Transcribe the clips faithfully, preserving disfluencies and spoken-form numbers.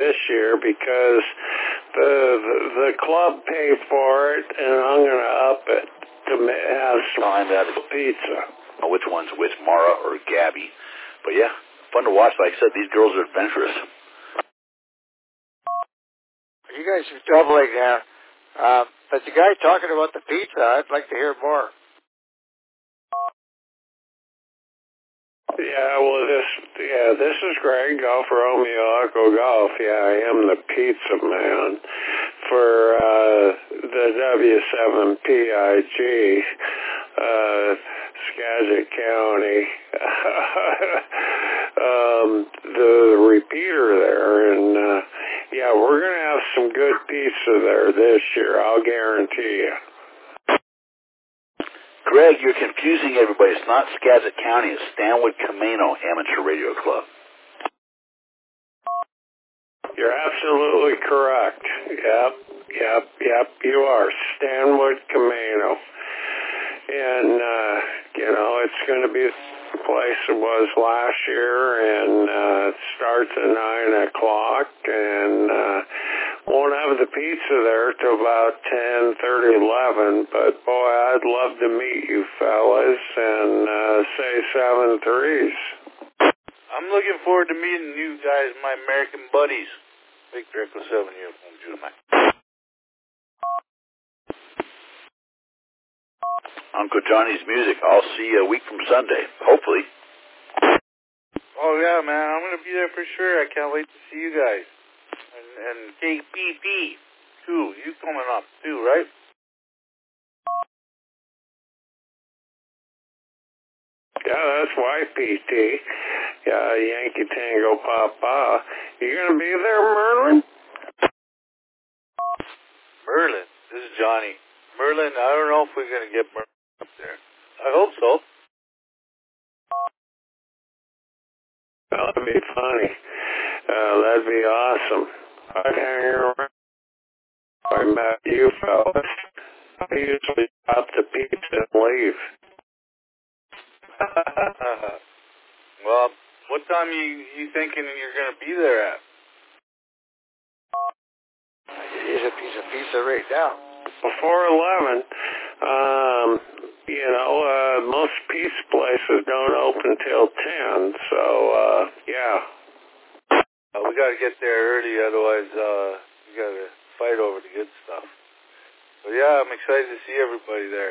this year because the the, the club paid for it, and I'm going to up it to have some Find out pizza. which one's which, Mara or Gabby. But yeah, fun to watch. Like I said, these girls are adventurous. You guys are doubling there. Um, but the guy talking about the pizza, I'd like to hear more. Yeah, well, this yeah, this is Greg, Golf Romeo Echo Golf. Yeah, I am the pizza man for uh, the W seven P I G, uh, Skagit County, um, the repeater there, and uh, yeah, we're gonna have some good pizza there this year. I'll guarantee you. Greg, you're confusing everybody. It's not Skagit County. It's Stanwood Camano Amateur Radio Club. You're absolutely correct. Yep, yep, yep, you are. Stanwood Camano. And, uh, you know, it's going to be the place it was last year, and uh, it starts at nine o'clock, and uh, won't have the pizza there till about ten thirty, eleven, but boy, I'd love to meet you fellas and uh, say seven threes. I'm looking forward to meeting you guys, my American buddies. Victor Echo seven Uniform Judah Mike. Uncle Johnny's Music. I'll see you a week from Sunday, hopefully. Oh, yeah, man. I'm going to be there for sure. I can't wait to see you guys. And, and K P P, too. You coming up, too, right? Yeah, that's Y P T. Yeah, Yankee Tango Papa. You going to be there, Merlin? Merlin. This is Johnny. Merlin, I don't know if we're going to get Merlin up there. I hope so. Well, that'd be funny. Uh, that'd be awesome. I'd hang around. I met you fellas. I usually stop the pizza and leave. Well, what time you you thinking you're going to be there at? Here's a piece of pizza right now. Before eleven, um, you know, uh, most pizza places don't open till ten, so, uh, yeah. Uh, we got to get there early, otherwise uh, we got to fight over the good stuff. But yeah, I'm excited to see everybody there.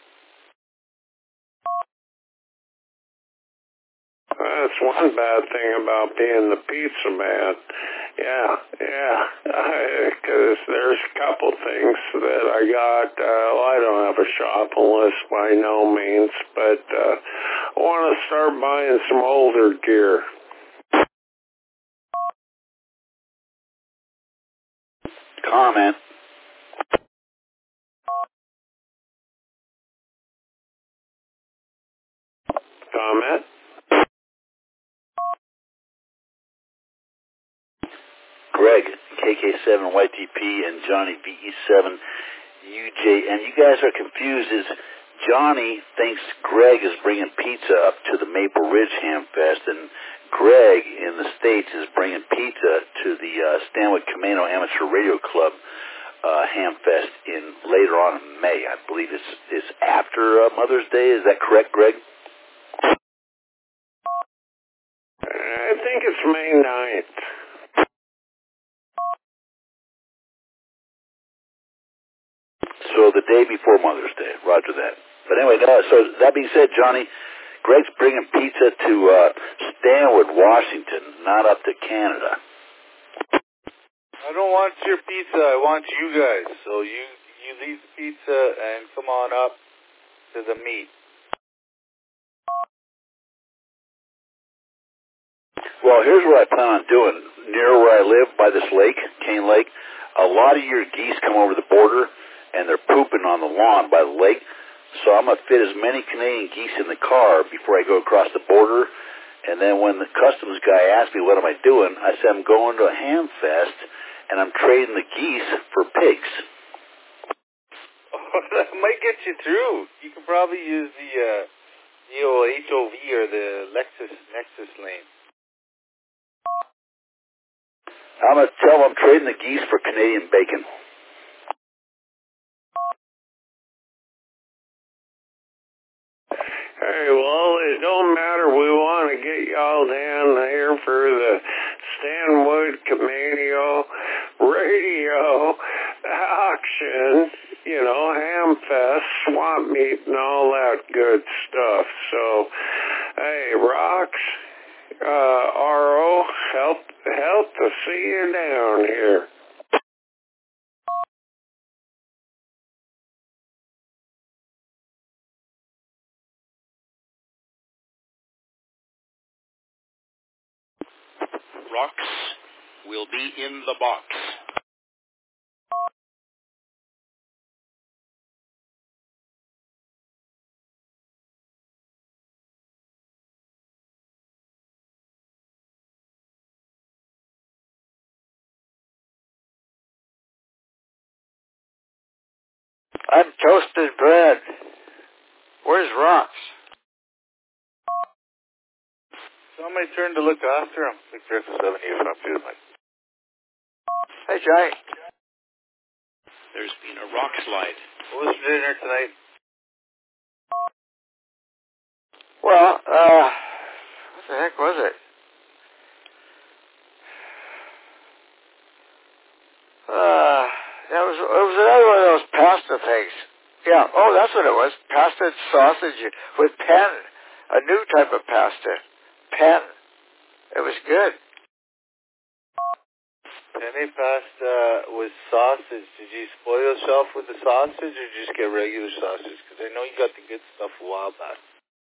That's one bad thing about being the pizza man. Yeah, yeah, because there's a couple things that I got. Uh, well, I don't have a shopping list by no means, but uh, I want to start buying some older gear. Comment. Comment? Greg, K K seven Y T P, and Johnny V E seven U J. And you guys are confused. Is Johnny thinks Greg is bringing pizza up to the Maple Ridge Ham Fest, and Greg in the States is bringing pizza to the uh, Stanwood Camano Amateur Radio Club uh, Ham Fest in later on in May. I believe it's, it's after uh, Mother's Day. Is that correct, Greg? I think it's May ninth. So the day before Mother's Day. Roger that. But anyway, no, so that being said, Johnny, Greg's bringing pizza to uh, Stanwood, Washington, not up to Canada. I don't want your pizza. I want you guys. So you, you leave the pizza and come on up to the meet. Well, here's what I plan on doing. Near where I live, by this lake, Cane Lake, a lot of your geese come over the border, and they're pooping on the lawn by the lake. So I'm going to fit as many Canadian geese in the car before I go across the border. And then when the customs guy asks me what am I doing, I say I'm going to a ham fest, and I'm trading the geese for pigs. Oh, that might get you through. You can probably use the, uh, the old H O V or the Lexus Nexus lane. I'm going to tell them I'm trading the geese for Canadian bacon. Hey, well, it don't matter. We want to get y'all down here for the Stanwood Camano radio auction, you know, Hamfest, swamp meet, and all that good stuff. So, hey, Rocks, uh, R O, help, help to see you down here. Rocks will be in the box. I'm toasted bread. Where's Rocks? It's not my turn to look after him. Victor seven eight from two. Hey, Johnny. There's been a rock slide. What was for dinner tonight? Well, uh, what the heck was it? Uh, that was, it was another one of those pasta things. Yeah, oh, that's what it was. Pasta and sausage with pen. A new type of pasta. Pen. It was good. Penne pasta with sausage. Did you spoil yourself with the sausage, or did you just get regular sausage? Because I know you got the good stuff a while back.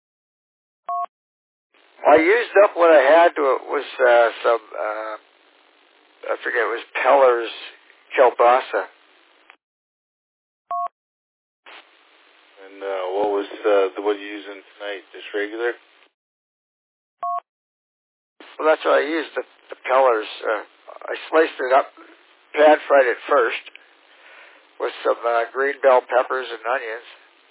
I used up what I had to it was uh, some, uh, I forget, it was Peller's kielbasa. And uh, what was uh, the, what you using tonight? Just regular? Well, that's what I used, the, the Peller's. Uh, I sliced it up, pan fried it first with some uh, green bell peppers and onions.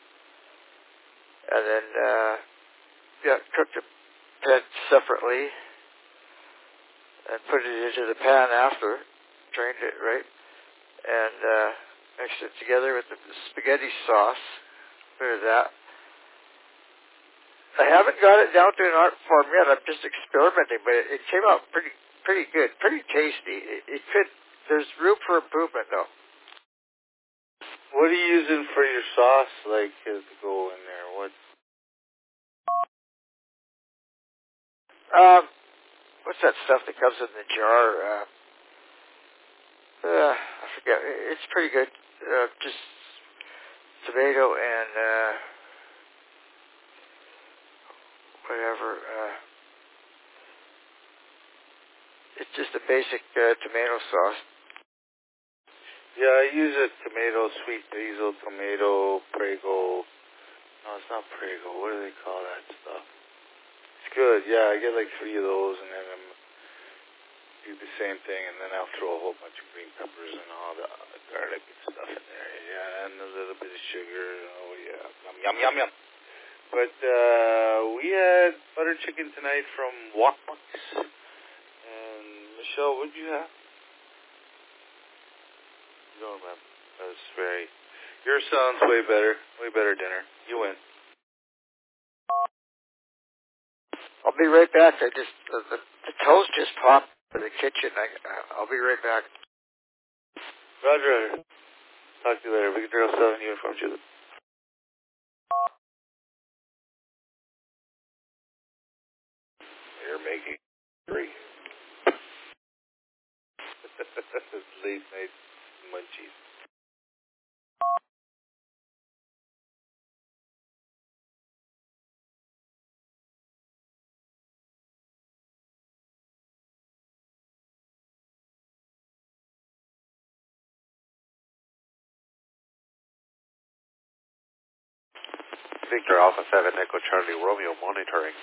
And then, uh, yeah, cooked the pan separately and put it into the pan after, drained it, right? And uh, mixed it together with the spaghetti sauce. Bit of that. I haven't got it down to an art form yet. I'm just experimenting, but it, it came out pretty, pretty good, pretty tasty. It, it could. There's room for improvement, though. What are you using for your sauce, like uh, to go in there? What? Um, what's that stuff that comes in the jar? Uh, uh, I forget. It's pretty good. Uh, just tomato and uh, whatever. Uh, it's just a basic uh, tomato sauce. Yeah, I use a tomato, sweet basil, tomato, Prego. No, it's not Prego. What do they call that stuff? It's good. Yeah, I get like three of those, and then I'm do the same thing, and then I'll throw a whole bunch of green peppers and all the uh, garlic and stuff in there. Yeah, and a little bit of sugar. Oh yeah, yum yum yum yum. But uh, we had butter chicken tonight from Wok Bucks. And Michelle, what'd you have? You don't remember? That was very. Yours sounds way better. Way better dinner. You win. I'll be right back. I just the, the, the toast just popped in the kitchen. I, I'll be right back. Roger. Talk to you later. Victor seven uniform to the. You're making three. Late night munchies. Victor Alpha seven Echo Charlie Romeo monitoring.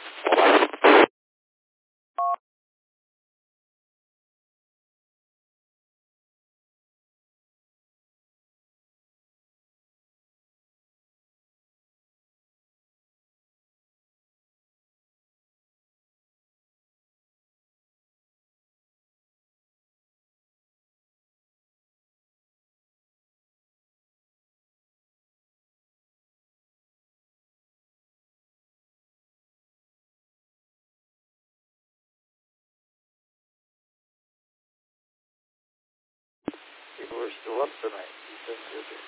we're still up tonight. He says you're there.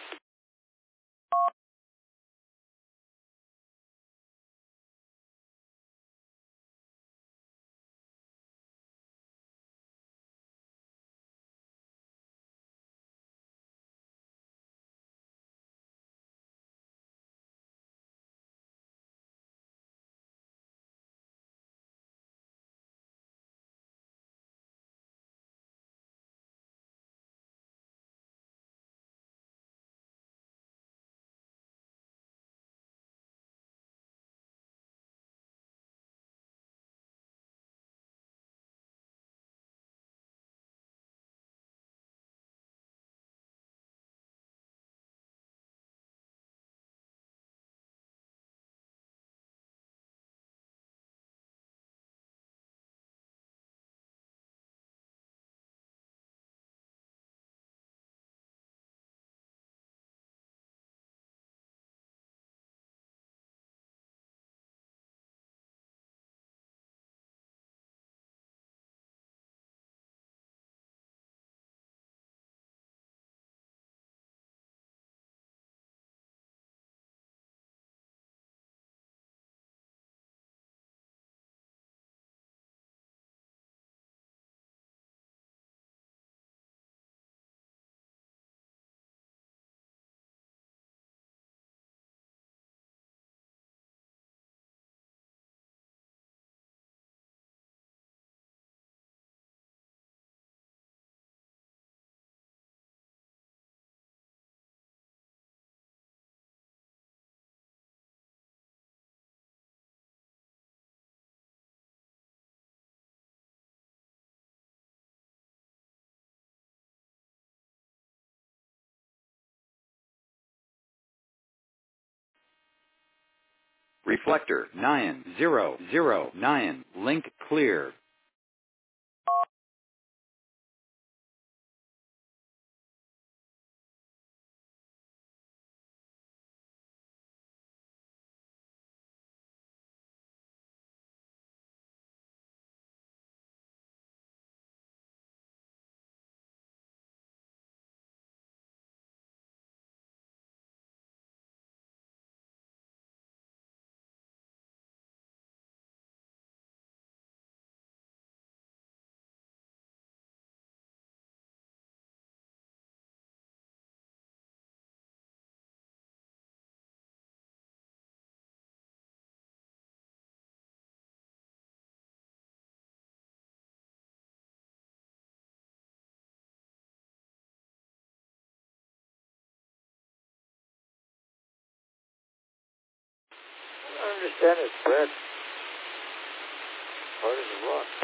Reflector nine zero zero nine. Link clear. I don't understand it's bread. Part of the rock.